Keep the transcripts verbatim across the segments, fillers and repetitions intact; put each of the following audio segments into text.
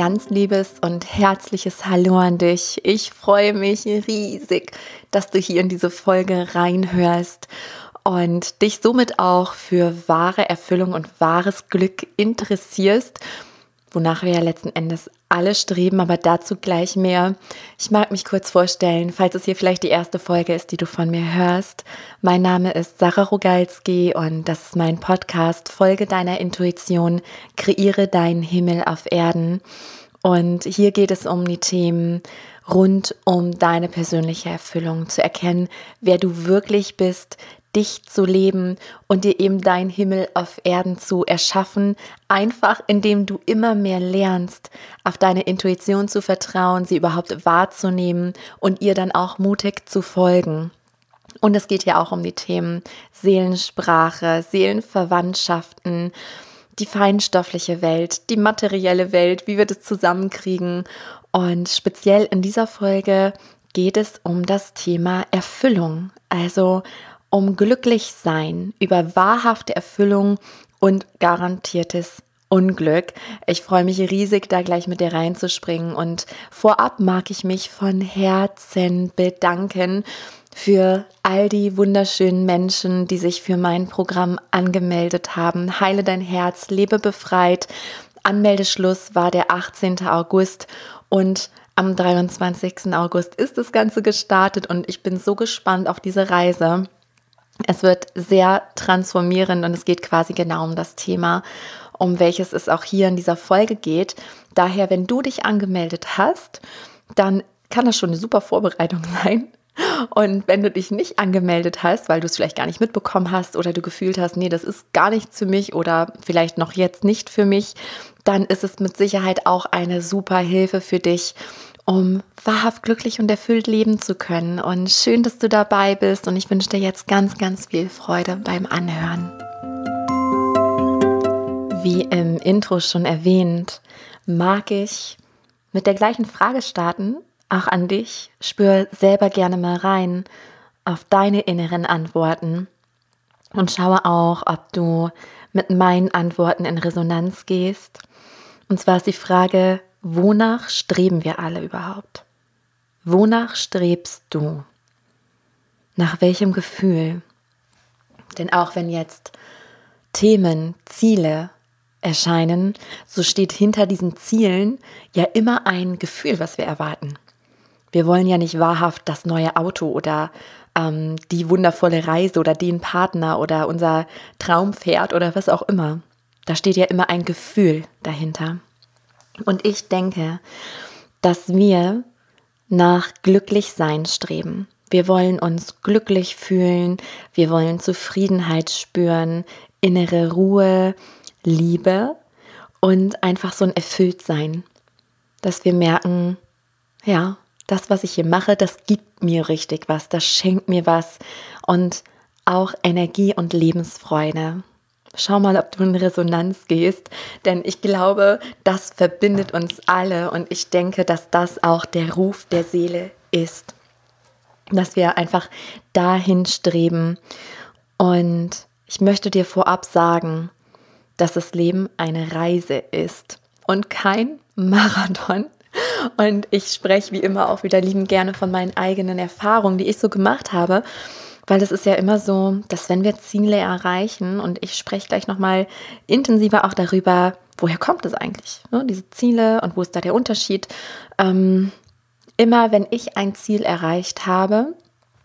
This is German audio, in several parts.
ganz liebes und herzliches Hallo an dich. Ich freue mich riesig, dass du hier in diese Folge reinhörst und dich somit auch für wahre Erfüllung und wahres Glück interessierst, wonach wir ja letzten Endes alle streben, aber dazu gleich mehr. Ich mag mich kurz vorstellen, falls es hier vielleicht die erste Folge ist, die du von mir hörst. Mein Name ist Sarah Rogalski und das ist mein Podcast Folge deiner Intuition, kreiere deinen Himmel auf Erden. Und hier geht es um die Themen rund um deine persönliche Erfüllung, zu erkennen, wer du wirklich bist, dich zu leben und dir eben dein Himmel auf Erden zu erschaffen, einfach indem du immer mehr lernst, auf deine Intuition zu vertrauen, sie überhaupt wahrzunehmen und ihr dann auch mutig zu folgen. Und es geht ja auch um die Themen Seelensprache, Seelenverwandtschaften, die feinstoffliche Welt, die materielle Welt, wie wir das zusammenkriegen. Und speziell in dieser Folge geht es um das Thema Erfüllung, also um Glücklichsein, über wahrhafte Erfüllung und garantiertes Unglück. Ich freue mich riesig, da gleich mit dir reinzuspringen und vorab mag ich mich von Herzen bedanken für all die wunderschönen Menschen, die sich für mein Programm angemeldet haben. Heile dein Herz, lebe befreit. Anmeldeschluss war der achtzehnten August und am dreiundzwanzigsten August ist das Ganze gestartet und ich bin so gespannt auf diese Reise. Es wird sehr transformierend und es geht quasi genau um das Thema, um welches es auch hier in dieser Folge geht. Daher, wenn du dich angemeldet hast, dann kann das schon eine super Vorbereitung sein. Und wenn du dich nicht angemeldet hast, weil du es vielleicht gar nicht mitbekommen hast oder du gefühlt hast, nee, das ist gar nichts für mich oder vielleicht noch jetzt nicht für mich, dann ist es mit Sicherheit auch eine super Hilfe für dich, um wahrhaft glücklich und erfüllt leben zu können. Und schön, dass du dabei bist und ich wünsche dir jetzt ganz, ganz viel Freude beim Anhören. Wie im Intro schon erwähnt, mag ich mit der gleichen Frage starten, auch an dich. Spür selber gerne mal rein auf deine inneren Antworten und schaue auch, ob du mit meinen Antworten in Resonanz gehst. Und zwar ist die Frage: Wonach streben wir alle überhaupt? Wonach strebst du? Nach welchem Gefühl? Denn auch wenn jetzt Themen, Ziele erscheinen, so steht hinter diesen Zielen ja immer ein Gefühl, was wir erwarten. Wir wollen ja nicht wahrhaft das neue Auto oder ähm, die wundervolle Reise oder den Partner oder unser Traumpferd oder was auch immer. Da steht ja immer ein Gefühl dahinter. Und ich denke, dass wir nach Glücklichsein streben. Wir wollen uns glücklich fühlen, wir wollen Zufriedenheit spüren, innere Ruhe, Liebe und einfach so ein Erfülltsein. Dass wir merken, ja, das, was ich hier mache, das gibt mir richtig was, das schenkt mir was und auch Energie und Lebensfreude. Schau mal, ob du in Resonanz gehst, denn ich glaube, das verbindet uns alle und ich denke, dass das auch der Ruf der Seele ist, dass wir einfach dahin streben. Und ich möchte dir vorab sagen, dass das Leben eine Reise ist und kein Marathon. Und ich spreche wie immer auch wieder liebend gerne von meinen eigenen Erfahrungen, die ich so gemacht habe. Weil es ist ja immer so, dass wenn wir Ziele erreichen, und ich spreche gleich nochmal intensiver auch darüber, woher kommt es eigentlich, ne, diese Ziele und wo ist da der Unterschied. Ähm, immer wenn ich ein Ziel erreicht habe,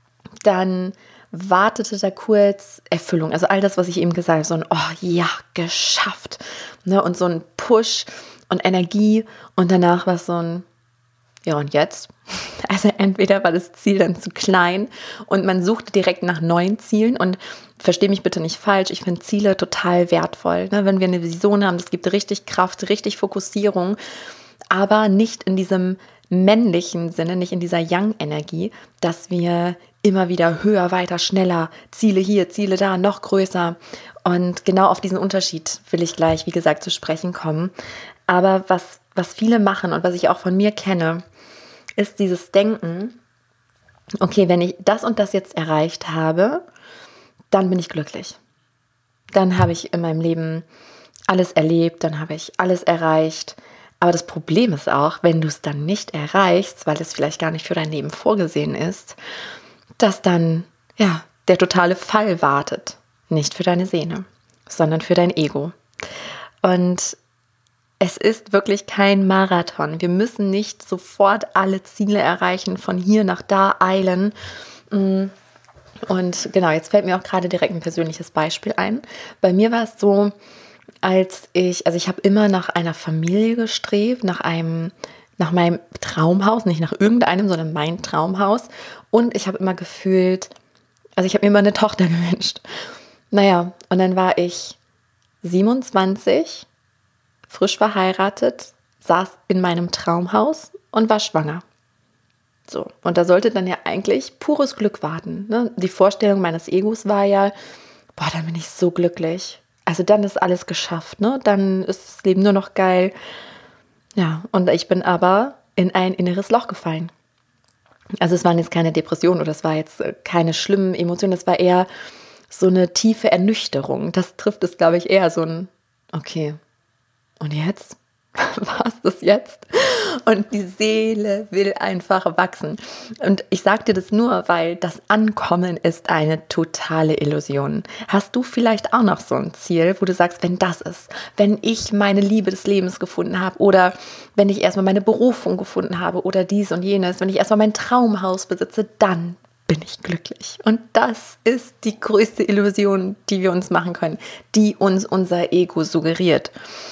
dann wartete da kurz Erfüllung. Also all das, was ich eben gesagt habe, so ein oh ja, geschafft. Ne, und so ein Push und Energie und danach war es so ein ja, und jetzt? Also entweder war das Ziel dann zu klein und man suchte direkt nach neuen Zielen und verstehe mich bitte nicht falsch, ich finde Ziele total wertvoll. Ne? Wenn wir eine Vision haben, das gibt richtig Kraft, richtig Fokussierung, aber nicht in diesem männlichen Sinne, nicht in dieser Yang-Energie, dass wir immer wieder höher, weiter, schneller, Ziele hier, Ziele da, noch größer. Und genau auf diesen Unterschied will ich gleich, wie gesagt, zu sprechen kommen. Aber was, was viele machen und was ich auch von mir kenne, ist dieses Denken, okay, wenn ich das und das jetzt erreicht habe, dann bin ich glücklich. Dann habe ich in meinem Leben alles erlebt, dann habe ich alles erreicht. Aber das Problem ist auch, wenn du es dann nicht erreichst, weil es vielleicht gar nicht für dein Leben vorgesehen ist, dass dann ja der totale Fall wartet. Nicht für deine Seele, sondern für dein Ego. Und es ist wirklich kein Marathon. Wir müssen nicht sofort alle Ziele erreichen, von hier nach da eilen. Und genau, jetzt fällt mir auch gerade direkt ein persönliches Beispiel ein. Bei mir war es so, als ich, also ich habe immer nach einer Familie gestrebt, nach einem, nach meinem Traumhaus, nicht nach irgendeinem, sondern mein Traumhaus. Und ich habe immer gefühlt, also ich habe mir immer eine Tochter gewünscht. Naja, und dann war ich siebenundzwanzig, frisch verheiratet, saß in meinem Traumhaus und war schwanger. So, und da sollte dann ja eigentlich pures Glück warten. Ne? Die Vorstellung meines Egos war ja, boah, dann bin ich so glücklich. Also dann ist alles geschafft, ne? Dann ist das Leben nur noch geil. Ja, und ich bin aber in ein inneres Loch gefallen. Also es waren jetzt keine Depressionen oder es war jetzt keine schlimmen Emotionen, es war eher so eine tiefe Ernüchterung. Das trifft es, glaube ich, eher so ein, okay, und jetzt? War es das jetzt? Und die Seele will einfach wachsen. Und ich sage dir das nur, weil das Ankommen ist eine totale Illusion. Hast du vielleicht auch noch so ein Ziel, wo du sagst, wenn das ist, wenn ich meine Liebe des Lebens gefunden habe oder wenn ich erstmal meine Berufung gefunden habe oder dies und jenes, wenn ich erstmal mein Traumhaus besitze, dann bin ich glücklich. Und das ist die größte Illusion, die wir uns machen können, die uns unser Ego suggeriert.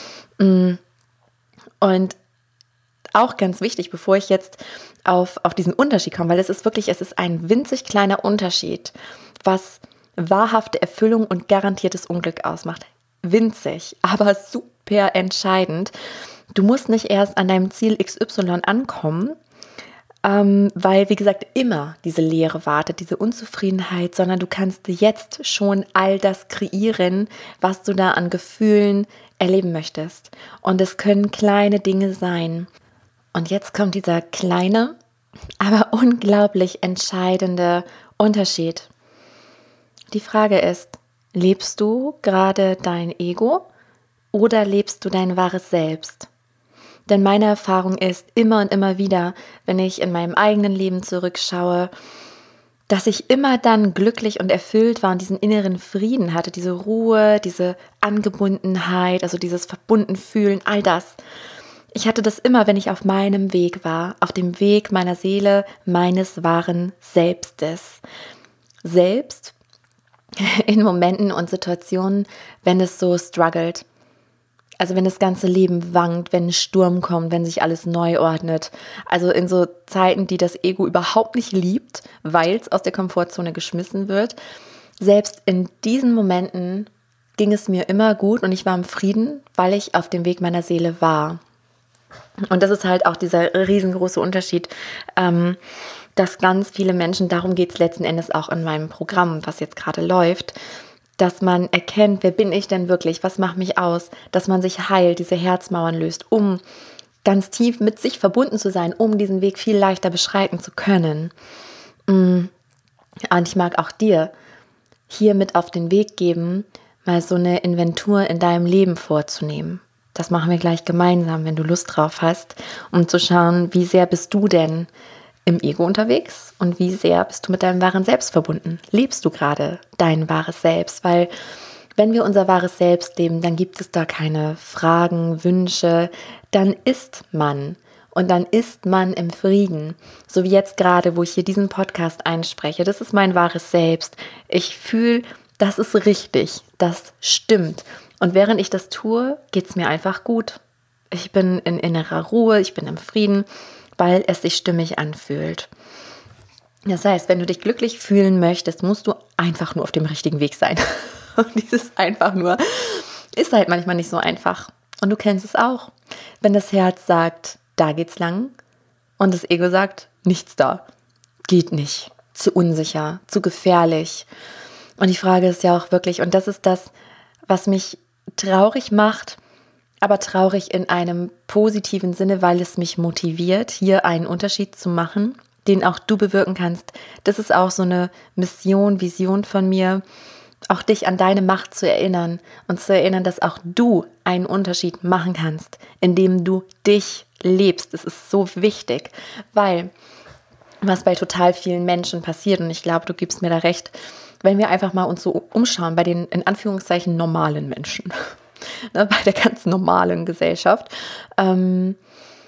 Und auch ganz wichtig, bevor ich jetzt auf, auf diesen Unterschied komme, weil es ist wirklich, es ist ein winzig kleiner Unterschied, was wahrhafte Erfüllung und garantiertes Unglück ausmacht. Winzig, aber super entscheidend. Du musst nicht erst an deinem Ziel X Y ankommen, ähm, weil, wie gesagt, immer diese Leere wartet, diese Unzufriedenheit, sondern du kannst jetzt schon all das kreieren, was du da an Gefühlen erleben möchtest. Und es können kleine Dinge sein. Und jetzt kommt dieser kleine, aber unglaublich entscheidende Unterschied. Die Frage ist, lebst du gerade dein Ego oder lebst du dein wahres Selbst? Denn meine Erfahrung ist immer und immer wieder, wenn ich in meinem eigenen Leben zurückschaue, dass ich immer dann glücklich und erfüllt war und diesen inneren Frieden hatte, diese Ruhe, diese Angebundenheit, also dieses Verbundenfühlen, all das. Ich hatte das immer, wenn ich auf meinem Weg war, auf dem Weg meiner Seele, meines wahren Selbstes. Selbst in Momenten und Situationen, wenn es so struggelt. Also wenn das ganze Leben wankt, wenn ein Sturm kommt, wenn sich alles neu ordnet. Also in so Zeiten, die das Ego überhaupt nicht liebt, weil es aus der Komfortzone geschmissen wird. Selbst in diesen Momenten ging es mir immer gut und ich war im Frieden, weil ich auf dem Weg meiner Seele war. Und das ist halt auch dieser riesengroße Unterschied, ähm, dass ganz viele Menschen, darum geht es letzten Endes auch in meinem Programm, was jetzt gerade läuft, dass man erkennt, wer bin ich denn wirklich, was macht mich aus, dass man sich heilt, diese Herzmauern löst, um ganz tief mit sich verbunden zu sein, um diesen Weg viel leichter beschreiten zu können. Und ich mag auch dir hier mit auf den Weg geben, mal so eine Inventur in deinem Leben vorzunehmen. Das machen wir gleich gemeinsam, wenn du Lust drauf hast, um zu schauen, wie sehr bist du denn im Ego unterwegs und wie sehr bist du mit deinem wahren Selbst verbunden? Lebst du gerade dein wahres Selbst? Weil wenn wir unser wahres Selbst leben, dann gibt es da keine Fragen, Wünsche, dann ist man und dann ist man im Frieden. So wie jetzt gerade, wo ich hier diesen Podcast einspreche, das ist mein wahres Selbst. Ich fühle, das ist richtig, das stimmt. Und während ich das tue, geht es mir einfach gut. Ich bin in innerer Ruhe, ich bin im Frieden, weil es sich stimmig anfühlt. Das heißt, wenn du dich glücklich fühlen möchtest, musst du einfach nur auf dem richtigen Weg sein. Und dieses einfach nur ist halt manchmal nicht so einfach. Und du kennst es auch. Wenn das Herz sagt, da geht's lang und das Ego sagt, nichts da. Geht nicht. Zu unsicher, zu gefährlich. Und die Frage ist ja auch wirklich, und das ist das, was mich traurig macht, aber traurig in einem positiven Sinne, weil es mich motiviert, hier einen Unterschied zu machen, den auch du bewirken kannst. Das ist auch so eine Mission, Vision von mir, auch dich an deine Macht zu erinnern und zu erinnern, dass auch du einen Unterschied machen kannst, indem du dich lebst. Das ist so wichtig, weil was bei total vielen Menschen passiert, und ich glaube, du gibst mir da recht, wenn wir einfach mal uns so umschauen bei den in Anführungszeichen normalen Menschen, ne, bei der ganz normalen Gesellschaft, ähm,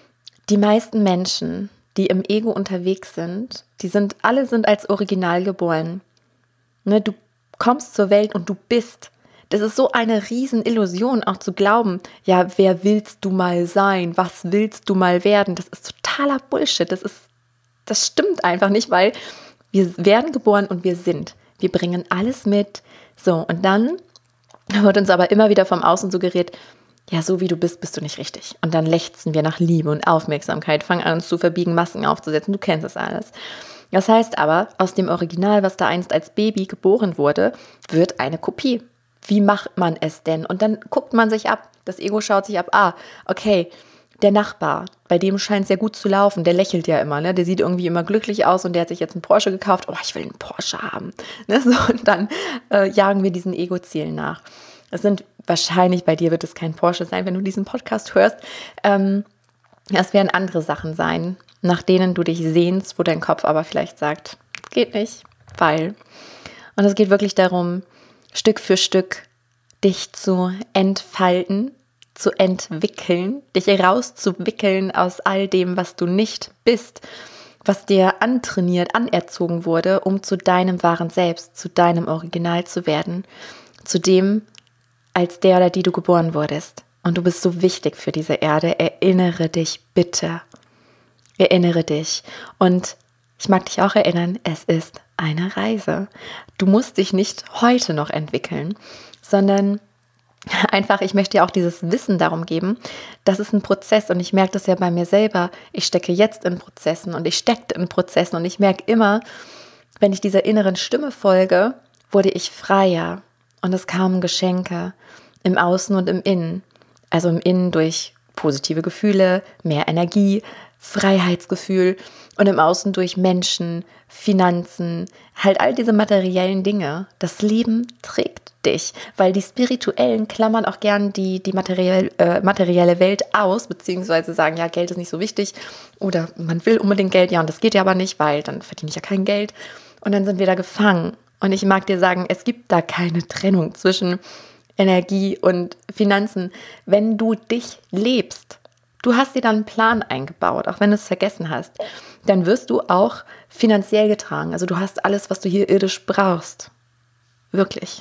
die meisten Menschen, die im Ego unterwegs sind, die sind, alle sind als Original geboren. Ne, du kommst zur Welt und du bist. Das ist so eine Riesenillusion, auch zu glauben, ja, wer willst du mal sein? Was willst du mal werden? Das ist totaler Bullshit. Das ist, das stimmt einfach nicht, weil wir werden geboren und wir sind. Wir bringen alles mit. So, und dann wird uns aber immer wieder vom Außen suggeriert, ja, so wie du bist, bist du nicht richtig. Und dann lechzen wir nach Liebe und Aufmerksamkeit, fangen an, uns zu verbiegen, Masken aufzusetzen. Du kennst das alles. Das heißt aber, aus dem Original, was da einst als Baby geboren wurde, wird eine Kopie. Wie macht man es denn? Und dann guckt man sich ab. Das Ego schaut sich ab. Ah, okay, der Nachbar, bei dem scheint es ja gut zu laufen. Der lächelt ja immer, ne? Der sieht irgendwie immer glücklich aus und der hat sich jetzt einen Porsche gekauft. Oh, ich will einen Porsche haben. Ne? So, und dann äh, jagen wir diesen Ego-Zielen nach. Es sind wahrscheinlich, bei dir wird es kein Porsche sein, wenn du diesen Podcast hörst. Ähm, es werden andere Sachen sein, nach denen du dich sehnst, wo dein Kopf aber vielleicht sagt, geht nicht, weil. Und es geht wirklich darum, Stück für Stück dich zu entfalten, zu entwickeln, dich rauszuwickeln aus all dem, was du nicht bist, was dir antrainiert, anerzogen wurde, um zu deinem wahren Selbst, zu deinem Original zu werden, zu dem, als der oder die du geboren wurdest. Und du bist so wichtig für diese Erde. Erinnere dich bitte. Erinnere dich. Und ich mag dich auch erinnern, es ist eine Reise. Du musst dich nicht heute noch entwickeln, sondern einfach, ich möchte dir auch dieses Wissen darum geben, das ist ein Prozess und ich merke das ja bei mir selber. Ich stecke jetzt in Prozessen und ich steckte in Prozessen und ich merke immer, wenn ich dieser inneren Stimme folge, wurde ich freier und es kamen Geschenke im Außen und im Innen. Also im Innen durch positive Gefühle, mehr Energie, Freiheitsgefühl und im Außen durch Menschen, Finanzen, halt all diese materiellen Dinge. Das Leben trägt dich, weil die Spirituellen klammern auch gern die, die materiell, äh, materielle Welt aus, beziehungsweise sagen, ja, Geld ist nicht so wichtig oder man will unbedingt Geld, ja, und das geht ja aber nicht, weil dann verdiene ich ja kein Geld und dann sind wir da gefangen. Und ich mag dir sagen, es gibt da keine Trennung zwischen Energie und Finanzen, wenn du dich lebst. Du hast dir dann einen Plan eingebaut, auch wenn du es vergessen hast. Dann wirst du auch finanziell getragen. Also du hast alles, was du hier irdisch brauchst. Wirklich.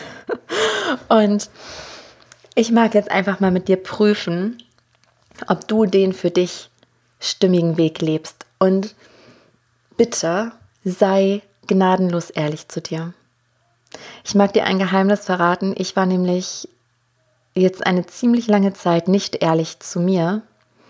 Und ich mag jetzt einfach mal mit dir prüfen, ob du den für dich stimmigen Weg lebst. Und bitte sei gnadenlos ehrlich zu dir. Ich mag dir ein Geheimnis verraten. Ich war nämlich jetzt eine ziemlich lange Zeit nicht ehrlich zu mir.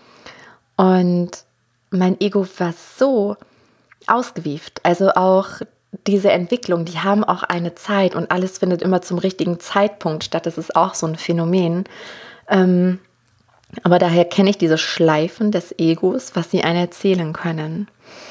Und mein Ego war so ausgewieft. Also auch diese Entwicklung, die haben auch eine Zeit und alles findet immer zum richtigen Zeitpunkt statt. Das ist auch so ein Phänomen. Ähm, aber daher kenne ich diese Schleifen des Egos, was sie einem erzählen können.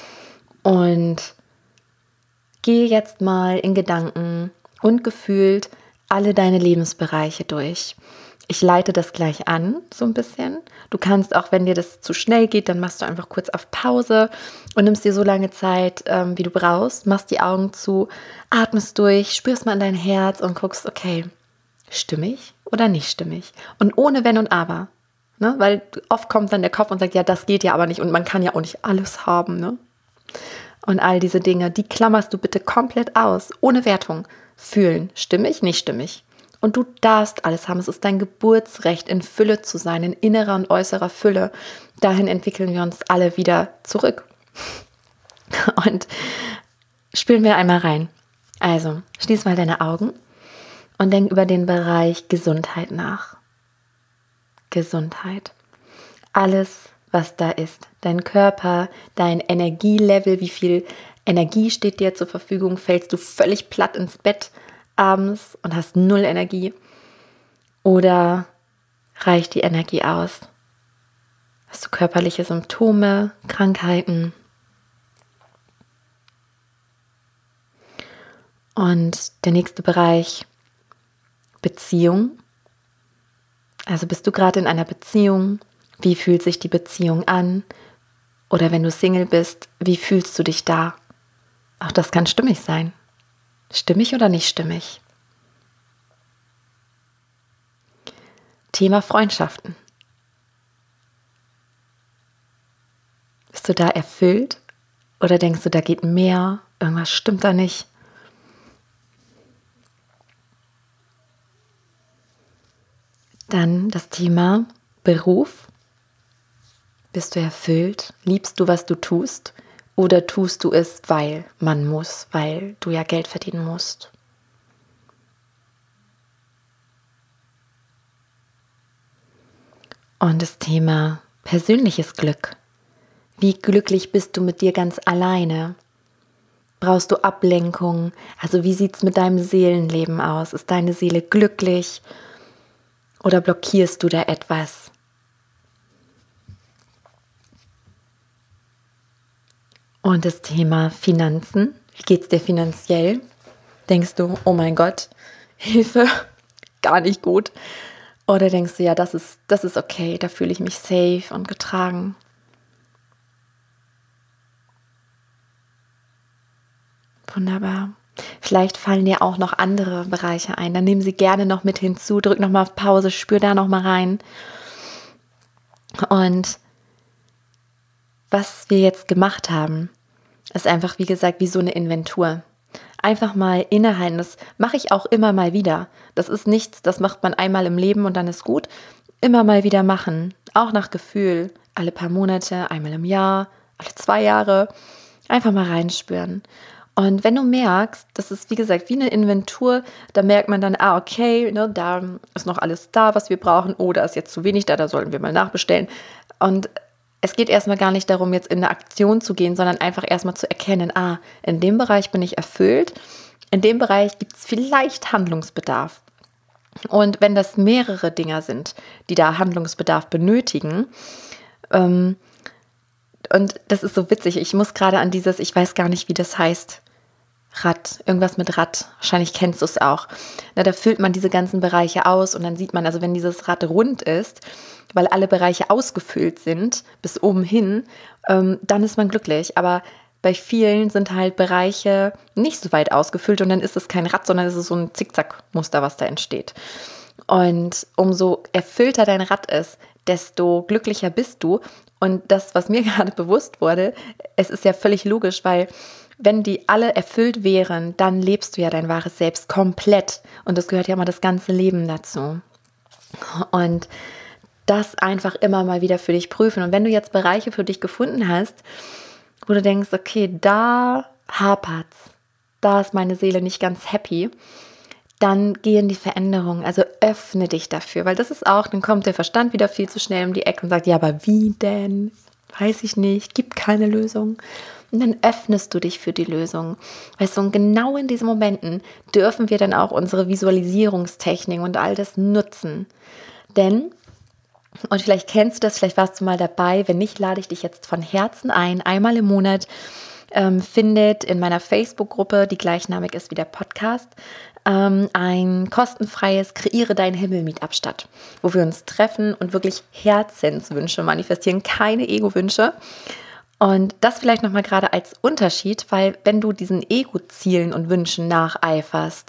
Und gehe jetzt mal in Gedanken und gefühlt alle deine Lebensbereiche durch. Ich leite das gleich an, so ein bisschen. Du kannst auch, wenn dir das zu schnell geht, dann machst du einfach kurz auf Pause und nimmst dir so lange Zeit, ähm, wie du brauchst, machst die Augen zu, atmest durch, spürst mal in dein Herz und guckst, okay, stimmig oder nicht stimmig? Und ohne Wenn und Aber, ne? Weil oft kommt dann der Kopf und sagt, ja, das geht ja aber nicht und man kann ja auch nicht alles haben, ne? Und all diese Dinge, die klammerst du bitte komplett aus, ohne Wertung. Fühlen, stimmig, nicht stimmig. Und du darfst alles haben. Es ist dein Geburtsrecht, in Fülle zu sein, in innerer und äußerer Fülle. Dahin entwickeln wir uns alle wieder zurück. Und spüren wir einmal rein. Also, schließ mal deine Augen und denk über den Bereich Gesundheit nach. Gesundheit. Alles, was da ist. Dein Körper, dein Energielevel, wie viel Energie steht dir zur Verfügung? Fällst du völlig platt ins Bett abends und hast null Energie? Oder reicht die Energie aus? Hast du körperliche Symptome, Krankheiten? Und der nächste Bereich, Beziehung. Also bist du gerade in einer Beziehung? Wie fühlt sich die Beziehung an? Oder wenn du Single bist, wie fühlst du dich da? Auch das kann stimmig sein. Stimmig oder nicht stimmig? Thema Freundschaften. Bist du da erfüllt? Oder denkst du, da geht mehr? Irgendwas stimmt da nicht? Dann das Thema Beruf. Bist du erfüllt? Liebst du, was du tust? Oder tust du es, weil man muss, weil du ja Geld verdienen musst? Und das Thema persönliches Glück. Wie glücklich bist du mit dir ganz alleine? Brauchst du Ablenkung? Also wie sieht es mit deinem Seelenleben aus? Ist deine Seele glücklich? Oder blockierst du da etwas? Und das Thema Finanzen. Wie geht es dir finanziell? Denkst du, oh mein Gott, Hilfe, gar nicht gut? Oder denkst du, ja, das ist, das ist okay, da fühle ich mich safe und getragen? Wunderbar. Vielleicht fallen dir auch noch andere Bereiche ein. Dann nehmen sie gerne noch mit hinzu. Drück nochmal auf Pause, spür da nochmal rein. Und was wir jetzt gemacht haben, ist einfach, wie gesagt, wie so eine Inventur. Einfach mal innehalten. Das mache ich auch immer mal wieder. Das ist nichts, das macht man einmal im Leben und dann ist gut. Immer mal wieder machen. Auch nach Gefühl. Alle paar Monate, einmal im Jahr, alle zwei Jahre. Einfach mal reinspüren. Und wenn du merkst, das ist wie gesagt wie eine Inventur, da merkt man dann, ah okay, ne, da ist noch alles da, was wir brauchen, oh, da ist jetzt zu wenig da, da sollten wir mal nachbestellen. Und es geht erstmal gar nicht darum, jetzt in eine Aktion zu gehen, sondern einfach erstmal zu erkennen, ah, in dem Bereich bin ich erfüllt, in dem Bereich gibt es vielleicht Handlungsbedarf. Und wenn das mehrere Dinge sind, die da Handlungsbedarf benötigen, ähm, und das ist so witzig, ich muss gerade an dieses, ich weiß gar nicht, wie das heißt, Rad, irgendwas mit Rad, wahrscheinlich kennst du es auch. Na, da füllt man diese ganzen Bereiche aus und dann sieht man, also wenn dieses Rad rund ist, weil alle Bereiche ausgefüllt sind, bis oben hin, ähm, dann ist man glücklich. Aber bei vielen sind halt Bereiche nicht so weit ausgefüllt und dann ist es kein Rad, sondern es ist so ein Zickzack-Muster, was da entsteht. Und umso erfüllter dein Rad ist, desto glücklicher bist du. Und das, was mir gerade bewusst wurde, es ist ja völlig logisch, weil wenn die alle erfüllt wären, dann lebst du ja dein wahres Selbst komplett. Und das gehört ja immer das ganze Leben dazu. Und das einfach immer mal wieder für dich prüfen. Und wenn du jetzt Bereiche für dich gefunden hast, wo du denkst, okay, da hapert's, da ist meine Seele nicht ganz happy, dann geh in die Veränderung, also öffne dich dafür, weil das ist auch, dann kommt der Verstand wieder viel zu schnell um die Ecke und sagt, ja, aber wie denn? Weiß ich nicht, gibt keine Lösung. Und dann öffnest du dich für die Lösung. Weißt du, und genau in diesen Momenten dürfen wir dann auch unsere Visualisierungstechnik und all das nutzen. Denn, und vielleicht kennst du das, vielleicht warst du mal dabei, wenn nicht, lade ich dich jetzt von Herzen ein, einmal im Monat ähm, findet in meiner Facebook-Gruppe, die gleichnamig ist wie der Podcast, ähm, ein kostenfreies Kreiere deinen Himmel-Meetup statt, wo wir uns treffen und wirklich Herzenswünsche manifestieren, keine Ego-Wünsche. Und das vielleicht nochmal gerade als Unterschied, weil wenn du diesen Ego-Zielen und Wünschen nacheiferst,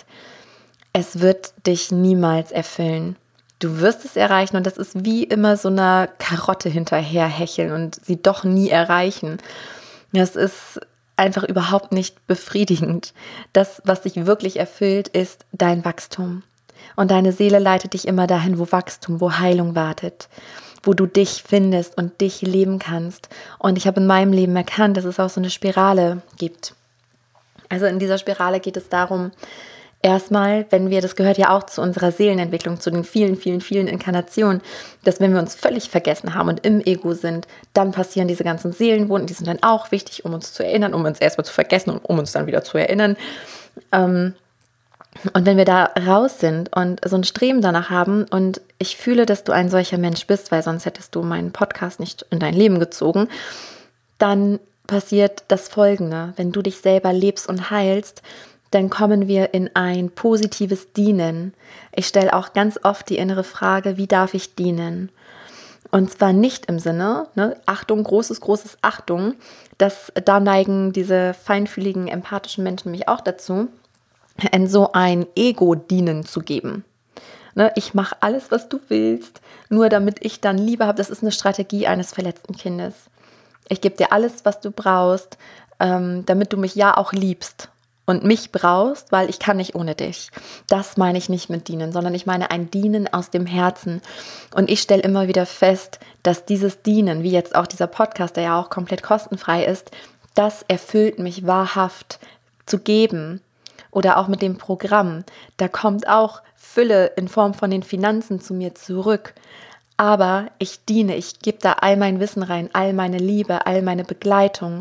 es wird dich niemals erfüllen. Du wirst es erreichen und das ist wie immer so einer Karotte hinterher hecheln und sie doch nie erreichen. Das ist einfach überhaupt nicht befriedigend. Das, was dich wirklich erfüllt, ist dein Wachstum. Und deine Seele leitet dich immer dahin, wo Wachstum, wo Heilung wartet, wo du dich findest und dich leben kannst. Und ich habe in meinem Leben erkannt, dass es auch so eine Spirale gibt. Also in dieser Spirale geht es darum, erstmal, wenn wir, das gehört ja auch zu unserer Seelenentwicklung, zu den vielen, vielen, vielen Inkarnationen, dass wenn wir uns völlig vergessen haben und im Ego sind, dann passieren diese ganzen Seelenwunden, die sind dann auch wichtig, um uns zu erinnern, um uns erstmal zu vergessen und um uns dann wieder zu erinnern. Ähm, Und wenn wir da raus sind und so ein Streben danach haben und ich fühle, dass du ein solcher Mensch bist, weil sonst hättest du meinen Podcast nicht in dein Leben gezogen, dann passiert das Folgende. Wenn du dich selber lebst und heilst, dann kommen wir in ein positives Dienen. Ich stelle auch ganz oft die innere Frage, wie darf ich dienen? Und zwar nicht im Sinne, ne, Achtung, großes, großes Achtung, dass da neigen diese feinfühligen, empathischen Menschen mich auch dazu, in so ein Ego-Dienen zu geben. Ne, ich mache alles, was du willst, nur damit ich dann Liebe habe. Das ist eine Strategie eines verletzten Kindes. Ich gebe dir alles, was du brauchst, ähm, damit du mich ja auch liebst und mich brauchst, weil ich kann nicht ohne dich. Das meine ich nicht mit Dienen, sondern ich meine ein Dienen aus dem Herzen. Und ich stelle immer wieder fest, dass dieses Dienen, wie jetzt auch dieser Podcast, der ja auch komplett kostenfrei ist, das erfüllt mich wahrhaft zu geben. Oder auch mit dem Programm. Da kommt auch Fülle in Form von den Finanzen zu mir zurück. Aber ich diene, ich gebe da all mein Wissen rein, all meine Liebe, all meine Begleitung.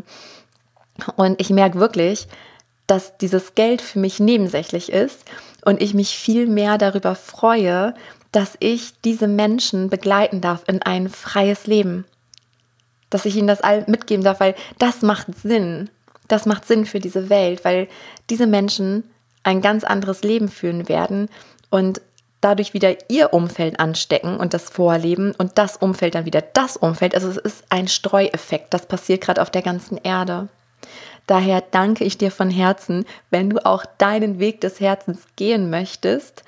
Und ich merke wirklich, dass dieses Geld für mich nebensächlich ist und ich mich viel mehr darüber freue, dass ich diese Menschen begleiten darf in ein freies Leben. Dass ich ihnen das all mitgeben darf, weil das macht Sinn. Das macht Sinn für diese Welt, weil diese Menschen ein ganz anderes Leben führen werden und dadurch wieder ihr Umfeld anstecken und das vorleben und das Umfeld dann wieder das Umfeld. Also es ist ein Streueffekt, das passiert gerade auf der ganzen Erde. Daher danke ich dir von Herzen, wenn du auch deinen Weg des Herzens gehen möchtest.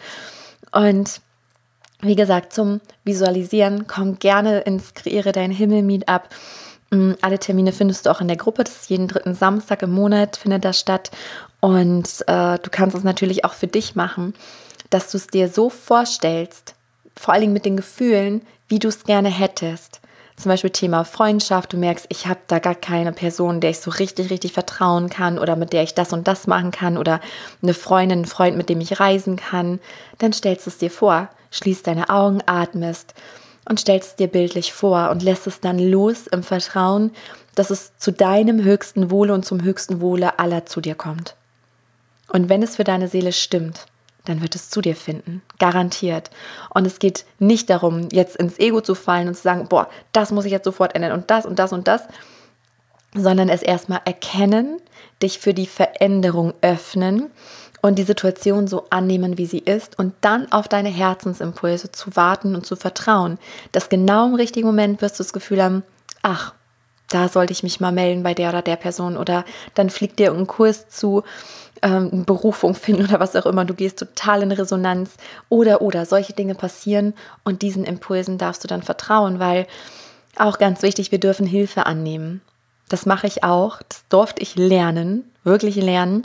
Und wie gesagt, zum Visualisieren, komm gerne ins Kreiere dein Himmel Meetup. Alle Termine findest du auch in der Gruppe. Das ist jeden dritten Samstag im Monat, findet das statt. Und äh, du kannst es natürlich auch für dich machen, dass du es dir so vorstellst, vor allen Dingen mit den Gefühlen, wie du es gerne hättest. Zum Beispiel Thema Freundschaft, du merkst, ich habe da gar keine Person, der ich so richtig, richtig vertrauen kann oder mit der ich das und das machen kann oder eine Freundin, einen Freund, mit dem ich reisen kann. Dann stellst du es dir vor, schließt deine Augen, atmest und stellst es dir bildlich vor und lässt es dann los im Vertrauen, dass es zu deinem höchsten Wohle und zum höchsten Wohle aller zu dir kommt. Und wenn es für deine Seele stimmt, dann wird es zu dir finden, garantiert. Und es geht nicht darum, jetzt ins Ego zu fallen und zu sagen, boah, das muss ich jetzt sofort ändern und das und das und das, sondern es erstmal erkennen, dich für die Veränderung öffnen und die Situation so annehmen, wie sie ist und dann auf deine Herzensimpulse zu warten und zu vertrauen, dass genau im richtigen Moment wirst du das Gefühl haben, ach, da sollte ich mich mal melden bei der oder der Person oder dann fliegt dir ein Kurs zu, ähm, Berufung finden oder was auch immer, du gehst total in Resonanz oder, oder, solche Dinge passieren und diesen Impulsen darfst du dann vertrauen, weil auch ganz wichtig, wir dürfen Hilfe annehmen. Das mache ich auch, das durfte ich lernen, wirklich lernen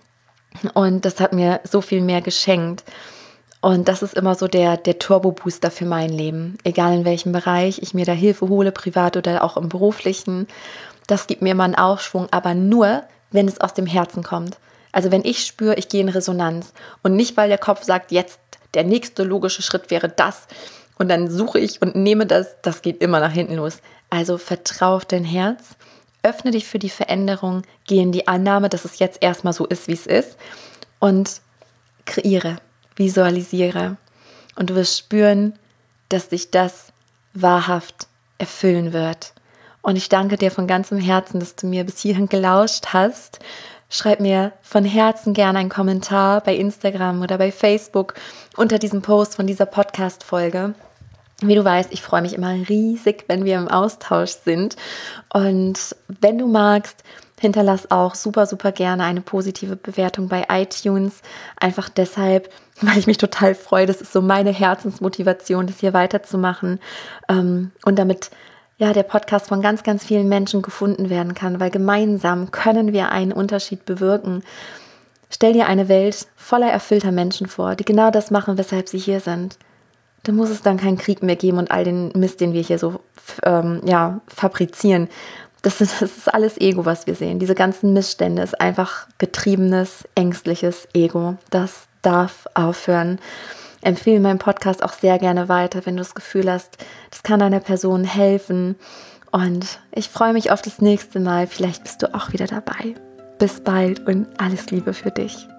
und das hat mir so viel mehr geschenkt. Und das ist immer so der, der Turbo-Booster für mein Leben. Egal in welchem Bereich ich mir da Hilfe hole, privat oder auch im beruflichen. Das gibt mir immer einen Aufschwung, aber nur, wenn es aus dem Herzen kommt. Also wenn ich spüre, ich gehe in Resonanz und nicht, weil der Kopf sagt, jetzt der nächste logische Schritt wäre das und dann suche ich und nehme das, das geht immer nach hinten los. Also vertrau auf dein Herz, öffne dich für die Veränderung, geh in die Annahme, dass es jetzt erstmal so ist, wie es ist und kreiere. Visualisiere und du wirst spüren, dass dich das wahrhaft erfüllen wird. Und ich danke dir von ganzem Herzen, dass du mir bis hierhin gelauscht hast. Schreib mir von Herzen gerne einen Kommentar bei Instagram oder bei Facebook unter diesem Post von dieser Podcast-Folge. Wie du weißt, ich freue mich immer riesig, wenn wir im Austausch sind. Und wenn du magst, hinterlass auch super, super gerne eine positive Bewertung bei iTunes. Einfach deshalb, weil ich mich total freue. Das ist so meine Herzensmotivation, das hier weiterzumachen. Und damit ja der Podcast von ganz, ganz vielen Menschen gefunden werden kann, weil gemeinsam können wir einen Unterschied bewirken. Stell dir eine Welt voller erfüllter Menschen vor, die genau das machen, weshalb sie hier sind. Da muss es dann keinen Krieg mehr geben und all den Mist, den wir hier so ähm, ja, fabrizieren. Das ist, das ist alles Ego, was wir sehen. Diese ganzen Missstände ist einfach getriebenes, ängstliches Ego. Das darf aufhören. Empfehle meinen Podcast auch sehr gerne weiter, wenn du das Gefühl hast, das kann einer Person helfen. Und ich freue mich auf das nächste Mal. Vielleicht bist du auch wieder dabei. Bis bald und alles Liebe für dich.